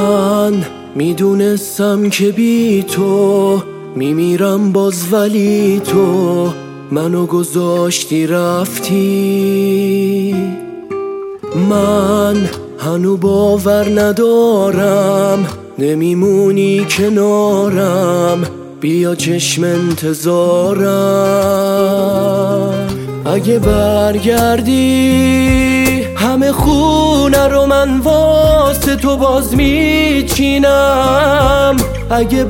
من میدونستم که بی تو میمیرم باز، ولی تو منو گذاشتی رفتی. من هنو باور ندارم نمیمونی کنارم، بیا چشم انتظارم. اگه برگردی همه خونه رو من واسه تو باز میچینم. اگه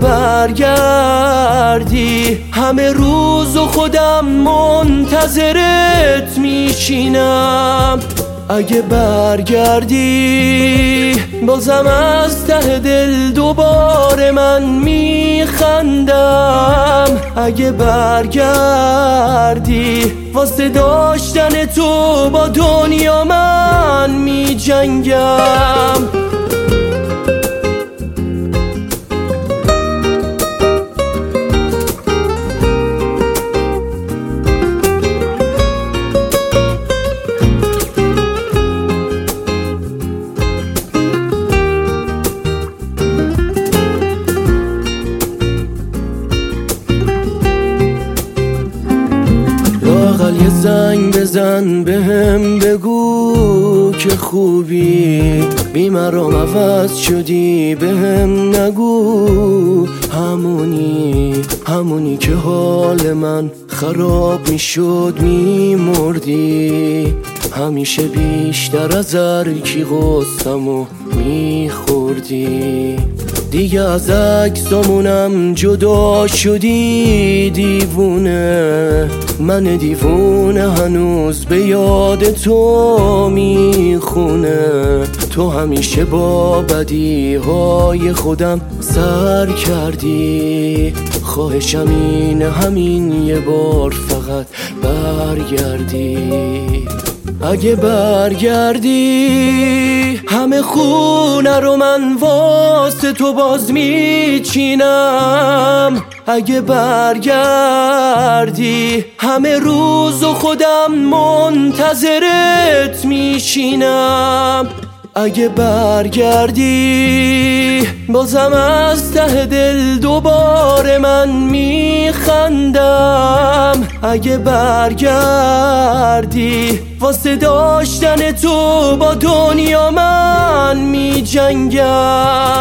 برگردی همه روزو خودم منتظرت میشینم. اگه برگردی بازم از ته دل دوباره من میخندم. اگه برگردی واسه داشتن تو با دنیا من میجنگم. یه زنگ بزن بهم بگو که خوبی، بی مرام عوض شدی بهم نگو. همونی که حال من خراب میشد میمردی، همیشه بیشتر از هر کی غصه‌مو میخوردی. دیگه از عکسامونم جدا شدی دیوونه، من دیوونه هنوز به یاد تو میخونه. تو همیشه با بدیهای خودم سر کردی، خواهشم اینه همین یه بار فقط برگردی. اگه برگردی همه خونه رو من واسه تو باز میچینم. اگه برگردی همه روزو خودم منتظرت میشینم. اگه برگردی بازم از ته دل دوباره من میخندم. اگه برگردی واسه داشتن تو با دنیا من میجنگم.